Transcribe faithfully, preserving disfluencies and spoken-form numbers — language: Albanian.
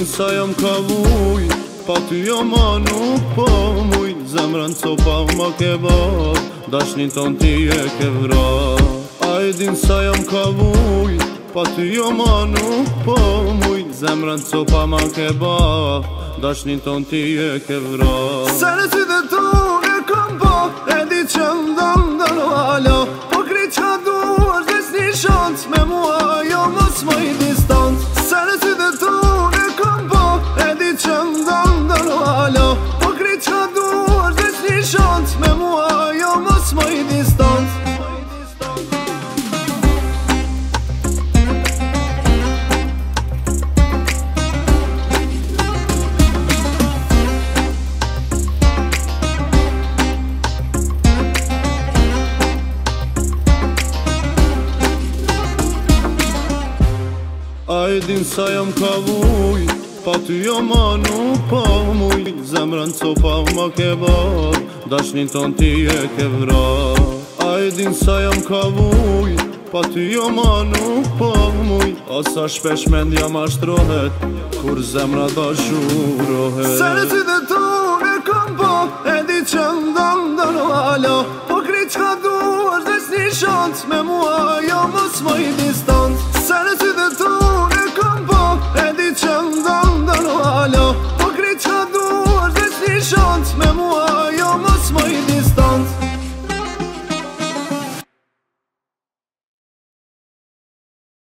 din sa jam ka vuj, pa ty jo ma nuk po muj. Zemrën copa ma ke ba, dashnin ton ti e ke vra. A e din sa jam ka vuj, pa ty jo ma nuk po muj. Zemrën copa ma ke ba, dashnin ton ti e ke vra. Se në ty dhe tu e kam po, e di që ndon ndon hala. Po kri qa du është des një shant, me mua jo mos më i distant. Se në ty dhe tu e kam po, e di që ndon ndon hala. Po kri qa du është des një shant, me mua jo mos më i distant. A e din sa jam ka vuj, pa ty jo ma nuk po muj. Zemrën copa ma ke ba, dashnin ton ti e ke vra. A e din sa jam ka vuj, pa ty jo ma nuk po muj. Asa shpesh mendja ma shtrohet, kur zemra dashurohet. Se në ty dhe tu e kam po, e di që ndon ndon hala. Po kri qa du është des një shant, me mua jo mos më i distant. Se në ty